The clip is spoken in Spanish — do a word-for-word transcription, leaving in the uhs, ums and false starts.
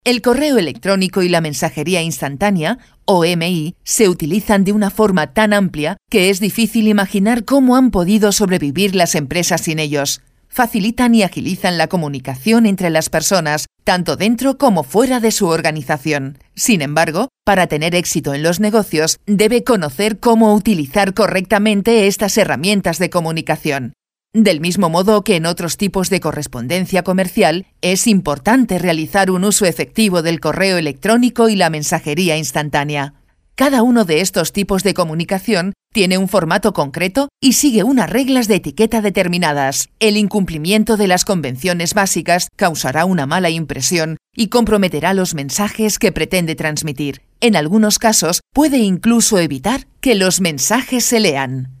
El correo electrónico y la mensajería instantánea, O M I, se utilizan de una forma tan amplia que es difícil imaginar cómo han podido sobrevivir las empresas sin ellos. Facilitan y agilizan la comunicación entre las personas, tanto dentro como fuera de su organización. Sin embargo, para tener éxito en los negocios, debe conocer cómo utilizar correctamente estas herramientas de comunicación. Del mismo modo que en otros tipos de correspondencia comercial, es importante realizar un uso efectivo del correo electrónico y la mensajería instantánea. Cada uno de estos tipos de comunicación tiene un formato concreto y sigue unas reglas de etiqueta determinadas. El incumplimiento de las convenciones básicas causará una mala impresión y comprometerá los mensajes que pretende transmitir. En algunos casos, puede incluso evitar que los mensajes se lean.